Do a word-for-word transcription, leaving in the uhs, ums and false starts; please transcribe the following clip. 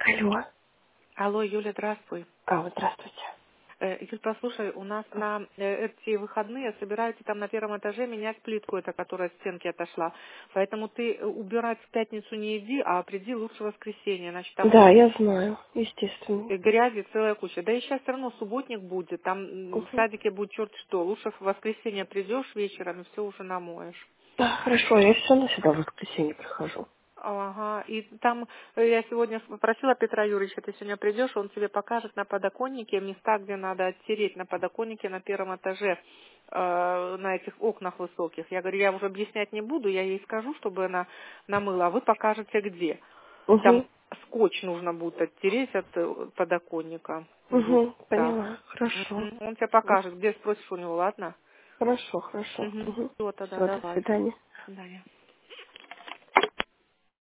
Алло. Алло, Юля, здравствуй. А, вот здравствуйте. Э, Юль, послушай, у нас на э, эти выходные собираются там на первом этаже менять плитку, это которая от стенки отошла. Поэтому ты э, убирать в пятницу не иди, а приди лучше в воскресенье. Значит, там Да, будет я знаю, естественно. э, грязи целая куча. Да и сейчас все равно субботник будет, там м, в Угу. садике будет черт что. Лучше в воскресенье придешь вечером и все уже намоешь. Да, хорошо, я все равно сюда в воскресенье прихожу. Ага, и там э, я сегодня попросила Петра Юрьевича, ты сегодня придешь, он тебе покажет на подоконнике места, где надо оттереть на подоконнике на первом этаже, э, на этих окнах высоких. Я говорю, я уже объяснять не буду, я ей скажу, чтобы она намыла, а вы покажете где. Там Угу. скотч нужно будет оттереть от э, подоконника с двух Угу, сторон. поняла. Хорошо. Мгм. Он тебе покажет, где спросишь у него, ладно? Хорошо, хорошо. Угу. Угу. Все, тогда Все, до давай. свидания. До свидания.